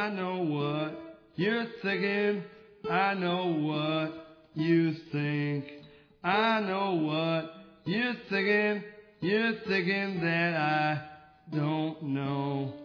I know what you're thinking. I know what you think. I know what you're thinking. You're thinking that I don't know.